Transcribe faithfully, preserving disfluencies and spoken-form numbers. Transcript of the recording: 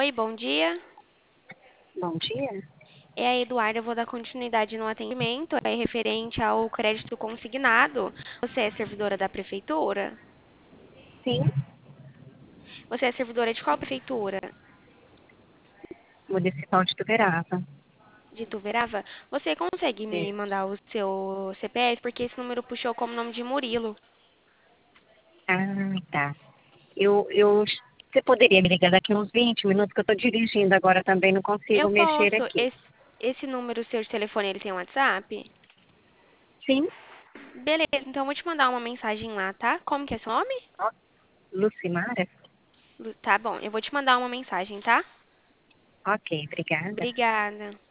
Oi, bom dia. Bom dia. É a Eduarda, eu vou dar continuidade no atendimento, é referente ao crédito consignado. Você é servidora da prefeitura? Sim, Você é servidora de qual prefeitura? Municipal de Tuverava. De Ituverava? Você consegue me Isso. mandar o seu C P F? Porque esse número puxou como nome de Murilo. Ah, tá. Eu, eu, você poderia me ligar daqui uns vinte minutos, que eu estou dirigindo agora também, não Eu consigo mexer posso. aqui. Esse, esse número seu de telefone, ele tem WhatsApp? Sim? Beleza, então eu vou te mandar uma mensagem lá, tá? Como que é seu nome? Ó, Lucimara? Lu- Tá bom, eu vou te mandar uma mensagem, tá? Ok, obrigada. Obrigada.